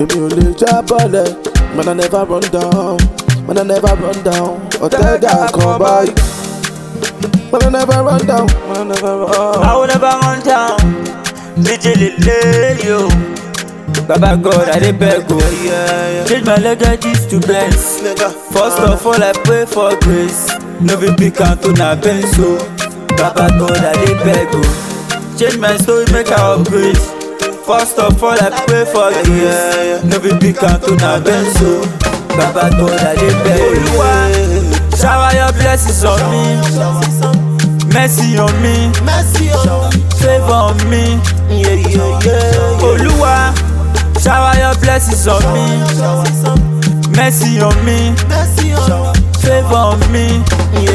Èmi ò lè jábọ́lẹ̀, man I never run down, man I never run down. Ọ̀tẹ́gà kan báyìí, man I never run down, man I never run. I will never run down. DJ Lele, yo. Baba God, I dey beg you. Change my legacies to Benz. First of all, I pray for grace. No be big canto na benzo. Baba God, I dey beg you. Change my story, make I upgrade. First of all, I pray for grace. No be big canto na benzo. Baba God, I dey beg you. Shower your blessings on me. Mercy on me. Favor on me. Oluwa, shower your blessings on me. Mercy on me. Favor on me.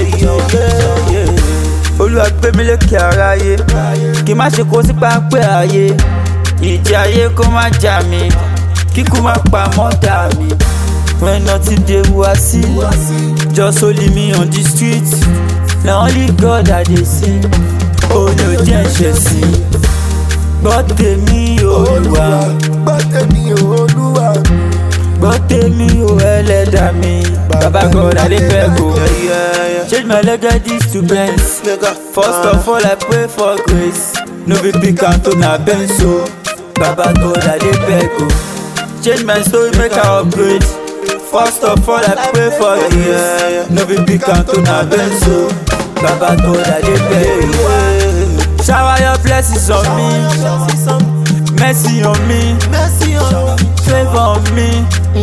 Olúwa gbé mi lékè aráyé, kí má ṣe kó sí páńpẹ́ ayé. Ìjì ayé kó má jà mí, kíkú má pa mọ́tà mi. When nothing dey wa sí, just only me on the street. Na only God I dey sing, ó ní ò jẹ́ ṣẹ̀ sí. Gbọ́ tèmi Olúwa, Gbọ́ tèmi Olúwa, gbọ́ tèmi Ẹlẹ́dàá mi. Baba God, I dey beg you. Change my legacies to Benz. First of all, I pray for grace. No be big canto na benzo. Baba God, I dey beg you. Change my story, make I upgrade. First of all, I pray for grace. No be big canto na benzo. Baba God, I dey beg you. Shower your blessings on me. Mercy on me. Favor on me.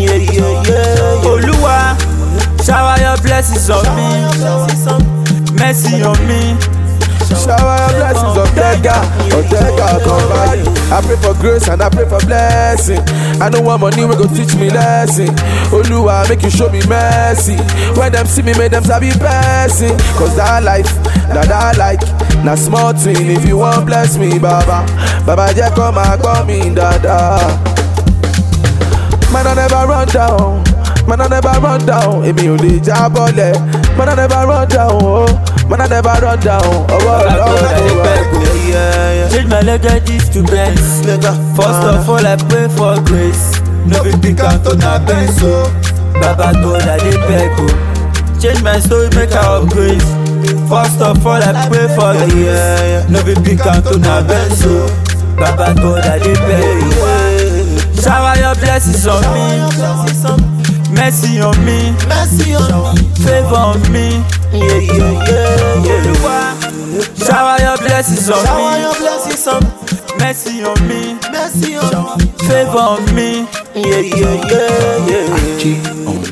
Oluwa, shower your blessings on me. Mercy on me. shower your blessings on Ọ̀tẹ́gà kan báyìí. I pray for grace and I pray for blessing. I no want money wey go teach me lesson. Oluwa make you show me mercy. When them see me, make them sabi person. Cause that life, that like, na small thing. If you wan bless me, Baba, Baba jẹ́ kó máa gbọ́ mi dáadáa. Man I never run down, man I never run down. Èmi ò lè jábọ́lẹ̀, man I never run down, oh. Man I never run down. Change my legacies to Benz. First of all, I pray for grace. No be big canto na benzo. Baba God, I dey beg you. Change my story, make I upgrade. First of all, I pray for grace. No be big canto na benzo. Baba God, I dey beg you. Shower your blessings on me. Mercy on me. Favor on me. Oluwa, shower your blessings on me. Mercy on me. Favor on me. IG on